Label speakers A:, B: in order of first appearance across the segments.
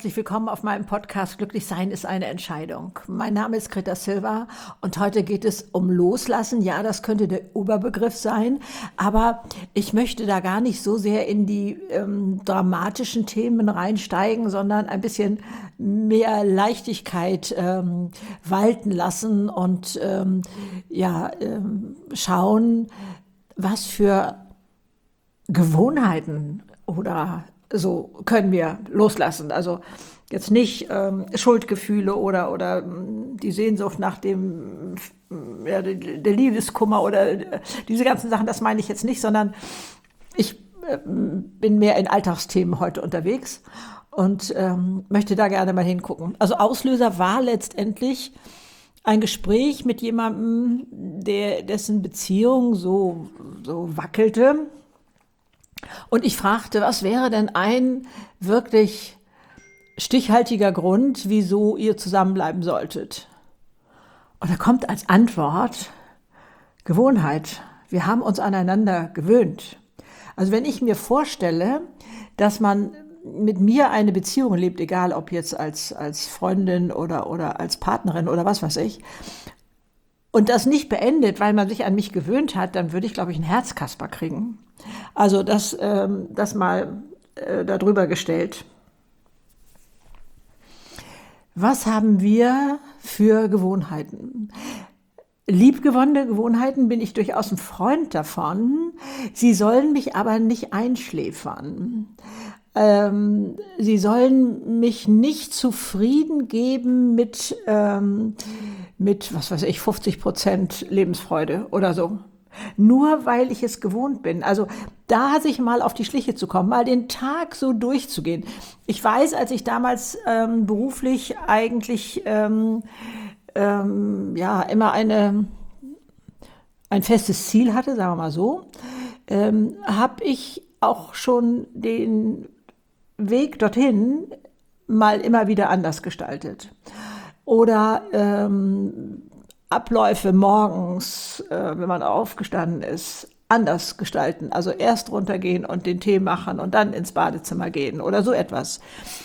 A: herzlich willkommen auf meinem Podcast Glücklich sein ist eine Entscheidung. Mein Name ist Greta Silva und heute geht es um Loslassen. Ja, das könnte der Oberbegriff sein, aber ich möchte da gar nicht so sehr in die dramatischen Themen reinsteigen, sondern ein bisschen mehr Leichtigkeit walten lassen und schauen, was für Gewohnheiten oder so können wir loslassen. Also jetzt nicht Schuldgefühle oder die Sehnsucht nach dem der Liebeskummer oder diese ganzen Sachen, das meine ich jetzt nicht, sondern ich bin mehr in Alltagsthemen heute unterwegs und möchte da gerne mal hingucken. Also Auslöser war letztendlich ein Gespräch mit jemandem, dessen Beziehung so wackelte. Und ich fragte, was wäre denn ein wirklich stichhaltiger Grund, wieso ihr zusammenbleiben solltet? Und da kommt als Antwort Gewohnheit. Wir haben uns aneinander gewöhnt. Also wenn ich mir vorstelle, dass man mit mir eine Beziehung lebt, egal ob jetzt als Freundin oder als Partnerin oder was weiß ich, und das nicht beendet, weil man sich an mich gewöhnt hat, dann würde ich, glaube ich, einen Herzkasper kriegen. Also das mal darüber gestellt. Was haben wir für Gewohnheiten? Liebgewonnene Gewohnheiten bin ich durchaus ein Freund davon. Sie sollen mich aber nicht einschläfern. Sie sollen mich nicht zufrieden geben mit was weiß ich, 50% Lebensfreude oder so. Nur weil ich es gewohnt bin. Also da sich mal auf die Schliche zu kommen, mal den Tag so durchzugehen. Ich weiß, als ich damals beruflich eigentlich immer ein festes Ziel hatte, sagen wir mal so, habe ich auch schon den Weg dorthin mal immer wieder anders gestaltet. Oder Abläufe morgens, wenn man aufgestanden ist, anders gestalten. Also erst runtergehen und den Tee machen und dann ins Badezimmer gehen oder so etwas.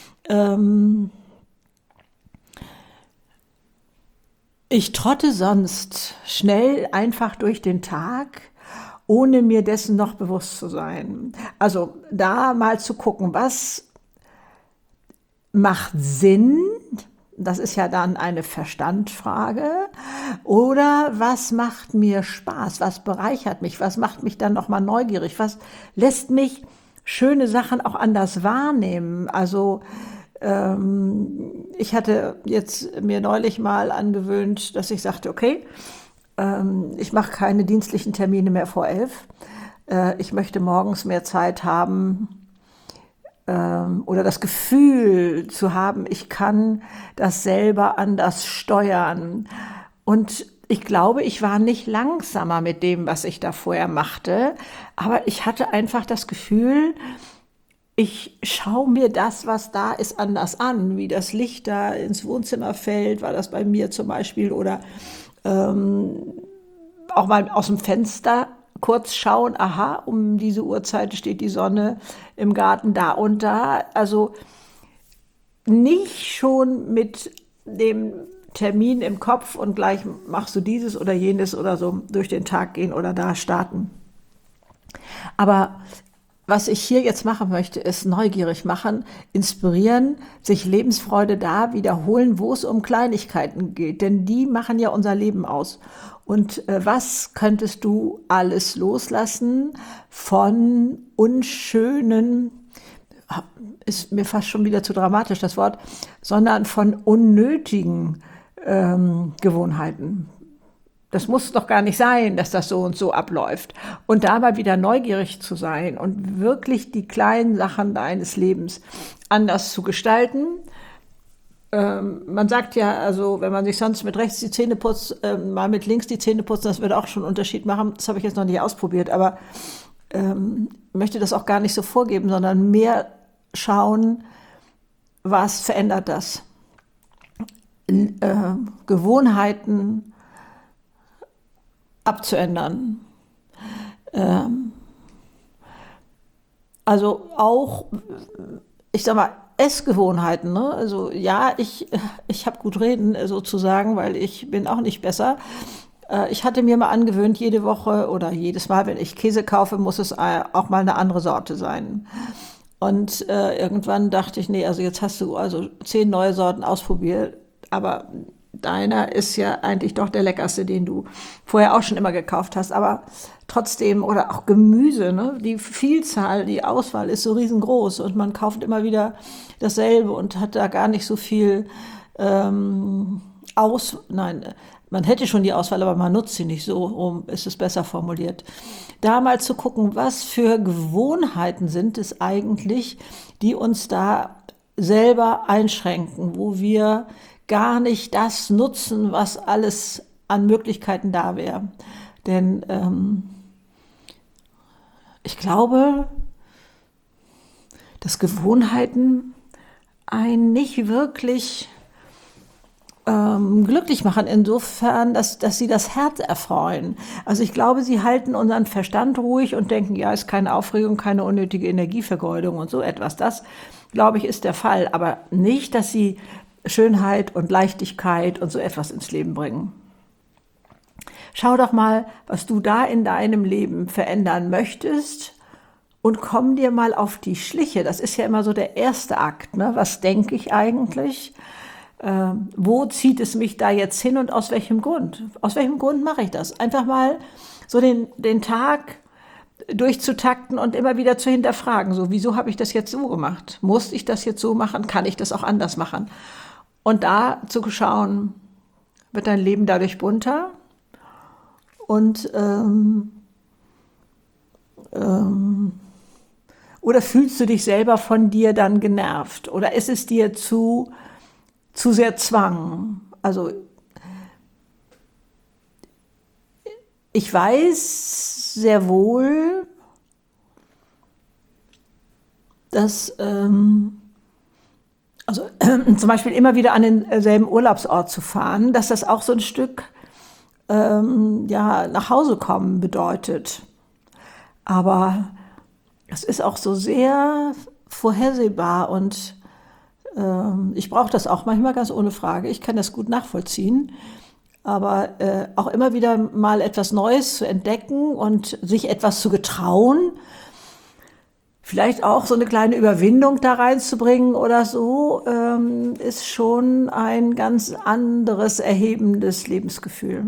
A: Ich trotte sonst schnell einfach durch den Tag, ohne mir dessen noch bewusst zu sein. Also da mal zu gucken, was macht Sinn. Das ist ja dann eine Verstandfrage. Oder was macht mir Spaß? Was bereichert mich? Was macht mich dann nochmal neugierig? Was lässt mich schöne Sachen auch anders wahrnehmen? Also ich hatte jetzt mir neulich mal angewöhnt, dass ich sagte, okay, ich mache keine dienstlichen Termine mehr vor 11. Ich möchte morgens mehr Zeit haben, oder das Gefühl zu haben, ich kann das selber anders steuern. Und ich glaube, ich war nicht langsamer mit dem, was ich da vorher machte, aber ich hatte einfach das Gefühl, ich schaue mir das, was da ist, anders an, wie das Licht da ins Wohnzimmer fällt, war das bei mir zum Beispiel, oder auch mal aus dem Fenster kurz schauen, aha, um diese Uhrzeit steht die Sonne im Garten da und da. Also nicht schon mit dem Termin im Kopf und gleich machst du dieses oder jenes oder so durch den Tag gehen oder da starten. Aber was ich hier jetzt machen möchte, ist neugierig machen, inspirieren, sich Lebensfreude da wiederholen, wo es um Kleinigkeiten geht. Denn die machen ja unser Leben aus. Und was könntest du alles loslassen von unschönen, ist mir fast schon wieder zu dramatisch das Wort, sondern von unnötigen Gewohnheiten. Das muss doch gar nicht sein, dass das so und so abläuft. Und dabei wieder neugierig zu sein und wirklich die kleinen Sachen deines Lebens anders zu gestalten. Man sagt ja, also wenn man sich sonst mit rechts die Zähne putzt, mal mit links die Zähne putzen, das würde auch schon einen Unterschied machen. Das habe ich jetzt noch nicht ausprobiert, aber möchte das auch gar nicht so vorgeben, sondern mehr schauen, was verändert das. Gewohnheiten abzuändern. Also auch, ich sag mal, Essgewohnheiten, ne? Also ja, ich habe gut reden sozusagen, weil ich bin auch nicht besser. Ich hatte mir mal angewöhnt, jede Woche oder jedes Mal, wenn ich Käse kaufe, muss es auch mal eine andere Sorte sein. Und irgendwann dachte ich, nee, also jetzt hast du also 10 neue Sorten ausprobiert, aber deiner ist ja eigentlich doch der leckerste, den du vorher auch schon immer gekauft hast. Aber trotzdem, oder auch Gemüse, ne? Die Vielzahl, die Auswahl ist so riesengroß und man kauft immer wieder dasselbe und hat da gar nicht so viel nein, man hätte schon die Auswahl, aber man nutzt sie nicht, so rum ist es besser formuliert. Da mal zu gucken, was für Gewohnheiten sind es eigentlich, die uns da selber einschränken, wo wir gar nicht das nutzen, was alles an Möglichkeiten da wäre. Denn ich glaube, dass Gewohnheiten einen nicht wirklich glücklich machen, insofern, dass sie das Herz erfreuen. Also ich glaube, sie halten unseren Verstand ruhig und denken, ja, ist keine Aufregung, keine unnötige Energievergeudung und so etwas. Das, glaube ich, ist der Fall. Aber nicht, dass sie Schönheit und Leichtigkeit und so etwas ins Leben bringen. Schau doch mal, was du da in deinem Leben verändern möchtest und komm dir mal auf die Schliche. Das ist ja immer so der erste Akt, ne? Was denke ich eigentlich? Wo zieht es mich da jetzt hin und aus welchem Grund? Aus welchem Grund mache ich das? Einfach mal so den Tag durchzutakten und immer wieder zu hinterfragen. So, wieso habe ich das jetzt so gemacht? Muss ich das jetzt so machen? Kann ich das auch anders machen? Und da zu schauen, wird dein Leben dadurch bunter? Und oder fühlst du dich selber von dir dann genervt? Oder ist es dir zu sehr Zwang? Also ich weiß sehr wohl, dass zum Beispiel immer wieder an denselben Urlaubsort zu fahren, dass das auch so ein Stück ja, nach Hause kommen bedeutet. Aber es ist auch so sehr vorhersehbar und ich brauche das auch manchmal ganz ohne Frage. Ich kann das gut nachvollziehen. Aber auch immer wieder mal etwas Neues zu entdecken und sich etwas zu getrauen, vielleicht auch so eine kleine Überwindung da reinzubringen oder so, ist schon ein ganz anderes, erhebendes Lebensgefühl.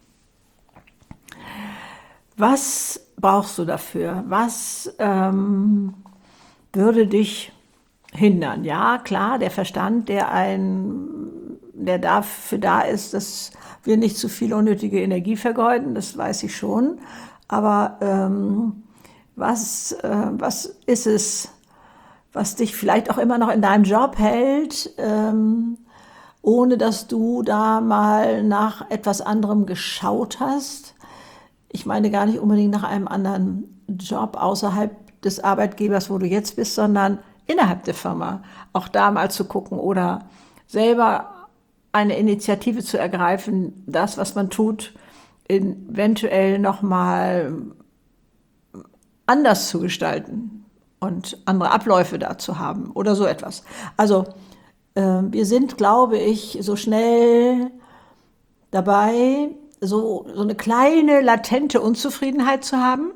A: Was brauchst du dafür? Was würde dich hindern? Ja, klar, der Verstand, der dafür da ist, dass wir nicht zu viel unnötige Energie vergeuden, das weiß ich schon. Aber was ist es, was dich vielleicht auch immer noch in deinem Job hält, ohne dass du da mal nach etwas anderem geschaut hast? Ich meine gar nicht unbedingt nach einem anderen Job außerhalb des Arbeitgebers, wo du jetzt bist, sondern innerhalb der Firma. Auch da mal zu gucken oder selber eine Initiative zu ergreifen, das, was man tut, eventuell nochmal anders zu gestalten und andere Abläufe da zu haben oder so etwas. Also wir sind, glaube ich, so schnell dabei, so eine kleine latente Unzufriedenheit zu haben,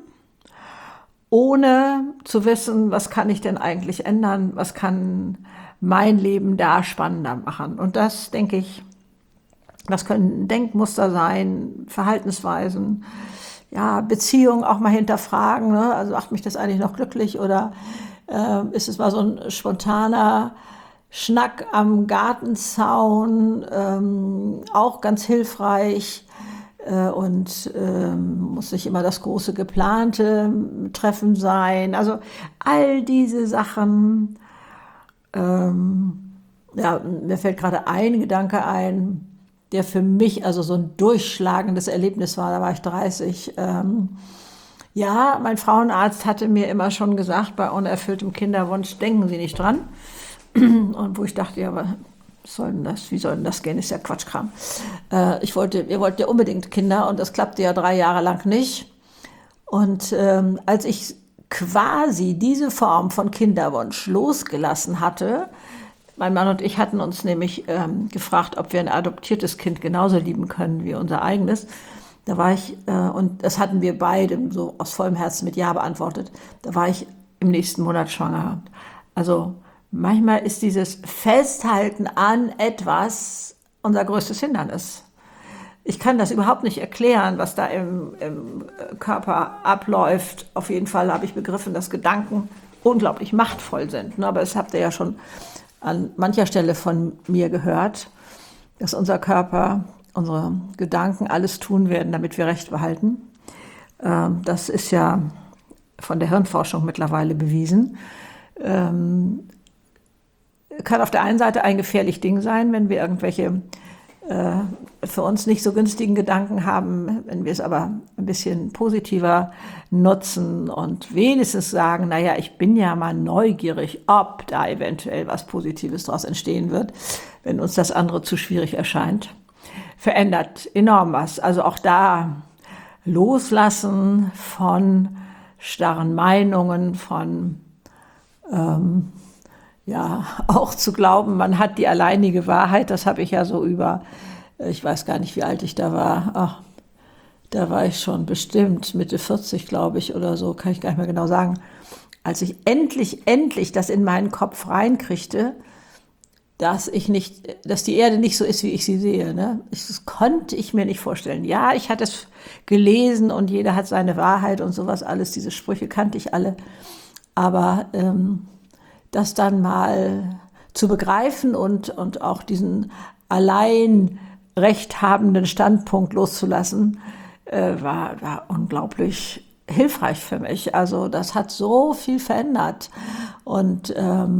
A: ohne zu wissen, was kann ich denn eigentlich ändern, was kann mein Leben da spannender machen. Und das, denke ich, das können Denkmuster sein, Verhaltensweisen, ja, Beziehungen auch mal hinterfragen, ne? Also macht mich das eigentlich noch glücklich oder ist es mal so ein spontaner Schnack am Gartenzaun, auch ganz hilfreich. Und muss nicht immer das große geplante Treffen sein. Also all diese Sachen, ja, mir fällt gerade ein Gedanke ein, der für mich also so ein durchschlagendes Erlebnis war, da war ich 30. Ja, mein Frauenarzt hatte mir immer schon gesagt, bei unerfülltem Kinderwunsch denken Sie nicht dran. Und wo ich dachte, ja, aber wie soll denn das gehen? Ist ja Quatschkram. Wir wollten ja unbedingt Kinder und das klappte ja 3 Jahre lang nicht. Und als ich quasi diese Form von Kinderwunsch losgelassen hatte. Mein Mann und ich hatten uns nämlich gefragt, ob wir ein adoptiertes Kind genauso lieben können wie unser eigenes. Da war ich, und das hatten wir beide so aus vollem Herzen mit Ja beantwortet, da war ich im nächsten Monat schwanger. Also manchmal ist dieses Festhalten an etwas unser größtes Hindernis. Ich kann das überhaupt nicht erklären, was da im Körper abläuft. Auf jeden Fall habe ich begriffen, dass Gedanken unglaublich machtvoll sind. Aber das habt ihr ja schon an mancher Stelle von mir gehört, dass unser Körper, unsere Gedanken alles tun werden, damit wir Recht behalten. Das ist ja von der Hirnforschung mittlerweile bewiesen. Kann auf der einen Seite ein gefährliches Ding sein, wenn wir irgendwelche für uns nicht so günstigen Gedanken haben, wenn wir es aber ein bisschen positiver nutzen und wenigstens sagen, naja, ich bin ja mal neugierig, ob da eventuell was Positives daraus entstehen wird, wenn uns das andere zu schwierig erscheint, verändert enorm was. Also auch da loslassen von starren Meinungen, von auch zu glauben, man hat die alleinige Wahrheit, das habe ich ja so ich weiß gar nicht, wie alt ich da war. Da war ich schon bestimmt Mitte 40, glaube ich, oder so, kann ich gar nicht mehr genau sagen. Als ich endlich das in meinen Kopf reinkriegte, dass die Erde nicht so ist, wie ich sie sehe. Ne? Das konnte ich mir nicht vorstellen. Ja, ich hatte es gelesen und jeder hat seine Wahrheit und sowas alles. Diese Sprüche kannte ich alle. Aber das dann mal zu begreifen und auch diesen allein rechthabenden Standpunkt loszulassen, war unglaublich hilfreich für mich. Also das hat so viel verändert. Und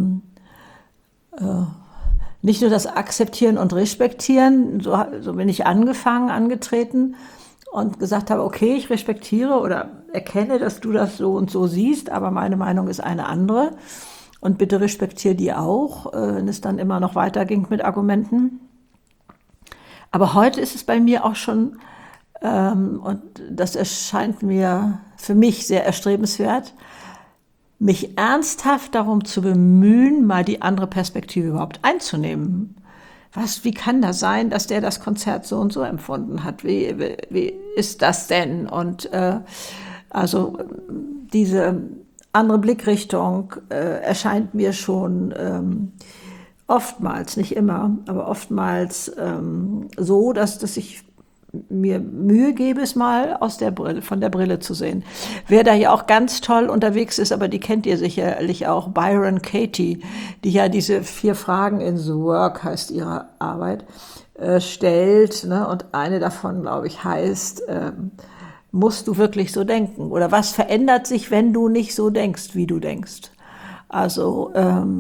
A: nicht nur das Akzeptieren und Respektieren, so bin ich angetreten und gesagt habe, okay, ich respektiere oder erkenne, dass du das so und so siehst, aber meine Meinung ist eine andere. Und bitte respektiere die auch, wenn es dann immer noch weiterging mit Argumenten. Aber heute ist es bei mir auch schon, und das erscheint mir für mich sehr erstrebenswert, mich ernsthaft darum zu bemühen, mal die andere Perspektive überhaupt einzunehmen. Wie kann das sein, dass der das Konzert so und so empfunden hat? Wie ist das denn? Und also diese andere Blickrichtung erscheint mir schon oftmals, nicht immer, aber oftmals so, dass ich mir Mühe gebe, es mal von der Brille zu sehen. Wer da ja auch ganz toll unterwegs ist, aber die kennt ihr sicherlich auch, Byron Katie, die ja diese 4 Fragen in The Work, heißt ihre Arbeit, stellt. Ne? Und eine davon, glaube ich, heißt, musst du wirklich so denken? Oder was verändert sich, wenn du nicht so denkst, wie du denkst? Also,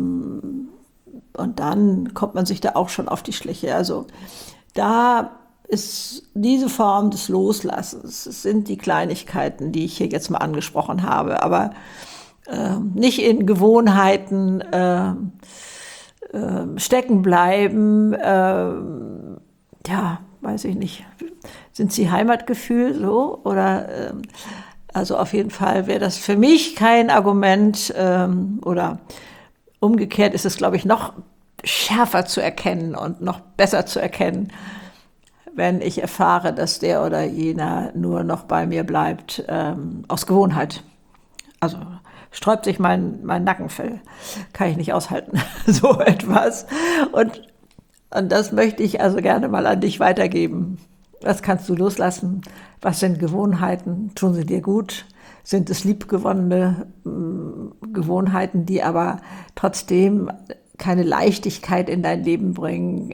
A: und dann kommt man sich da auch schon auf die Schliche. Also da ist diese Form des Loslassens, es sind die Kleinigkeiten, die ich hier jetzt mal angesprochen habe, aber nicht in Gewohnheiten stecken bleiben, weiß ich nicht, sind sie Heimatgefühl so oder also auf jeden Fall wäre das für mich kein Argument oder umgekehrt ist es, glaube ich, noch schärfer zu erkennen und noch besser zu erkennen, wenn ich erfahre, dass der oder jener nur noch bei mir bleibt, aus Gewohnheit. Also sträubt sich mein Nackenfell, kann ich nicht aushalten, so etwas. Und das möchte ich also gerne mal an dich weitergeben. Was kannst du loslassen? Was sind Gewohnheiten? Tun sie dir gut? Sind es liebgewonnene Gewohnheiten, die aber trotzdem keine Leichtigkeit in dein Leben bringen,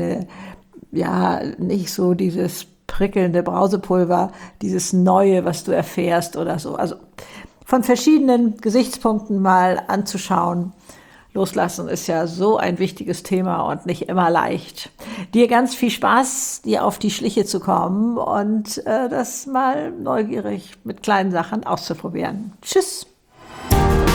A: nicht so dieses prickelnde Brausepulver, dieses Neue, was du erfährst oder so. Also von verschiedenen Gesichtspunkten mal anzuschauen. Loslassen ist ja so ein wichtiges Thema und nicht immer leicht. Dir ganz viel Spaß, dir auf die Schliche zu kommen und das mal neugierig mit kleinen Sachen auszuprobieren. Tschüss!